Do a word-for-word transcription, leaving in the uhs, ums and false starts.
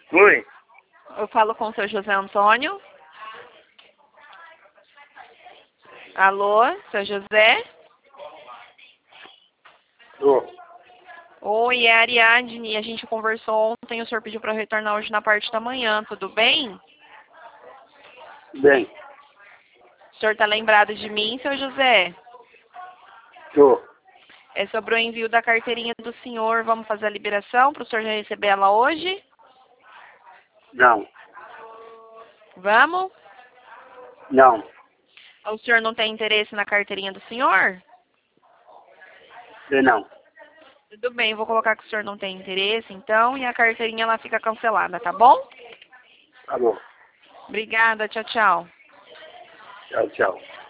Oi. Eu falo com o seu José Antônio. Alô, seu José? Tô. Oi, é a Ariadne. A gente conversou ontem. O senhor pediu para eu retornar hoje na parte da manhã. Tudo bem? Bem. O senhor está lembrado de mim, seu José? Tô. É sobre o envio da carteirinha do senhor. Vamos fazer a liberação para o senhor já receber ela hoje? Não. Vamos? Não. O senhor não tem interesse na carteirinha do senhor? Eu não. Tudo bem, vou colocar que o senhor não tem interesse, então, e a carteirinha ela fica cancelada, tá bom? Tá bom. Obrigada, tchau, tchau. Tchau, tchau.